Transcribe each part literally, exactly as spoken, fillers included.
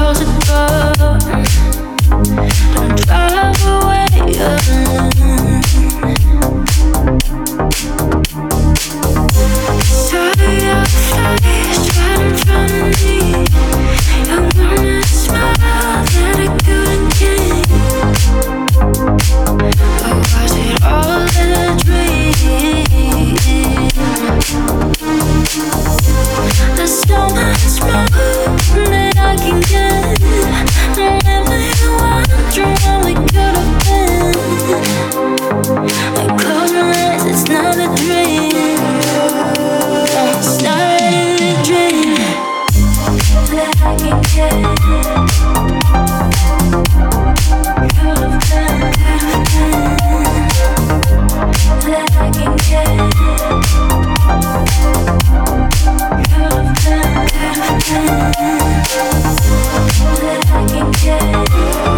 close the door. Don't drive away alone. Saw your face right in front of me. You wanted a smile that I couldn't keep. Or was it all a dream? There's so much more that I can get. Whenever you wonder what we could have been. I close my eyes, it's not a dream. It's not a dream that I can get. Could have been, could have been. That I can get. Could have been, could have been. That I can get.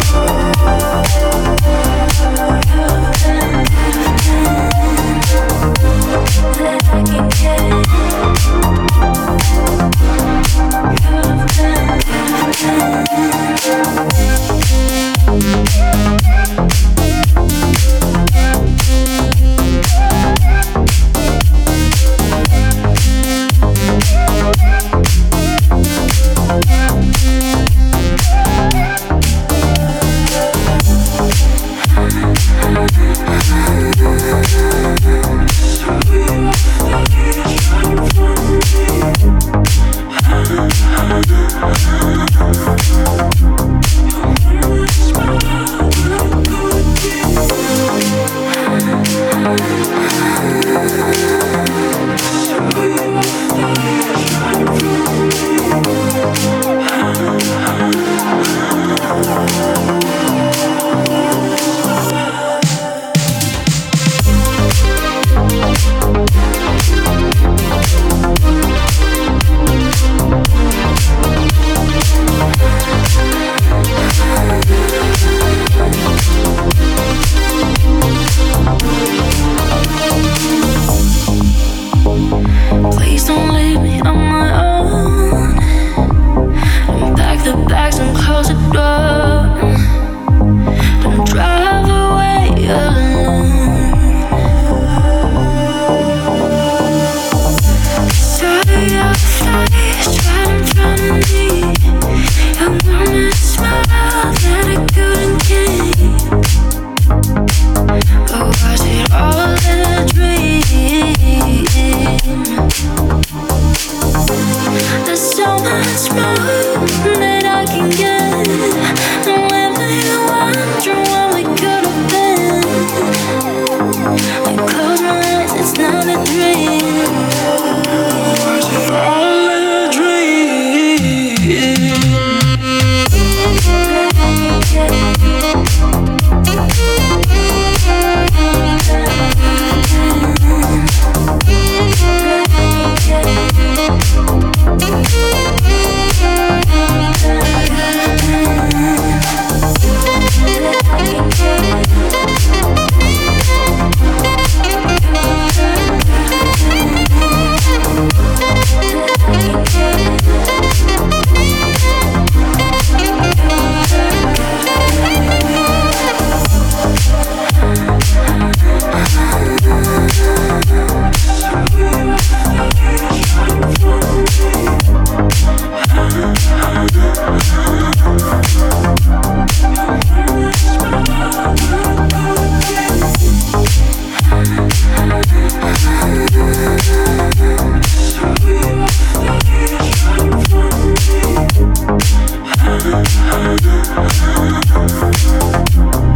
We'll be right back. We'll be right back.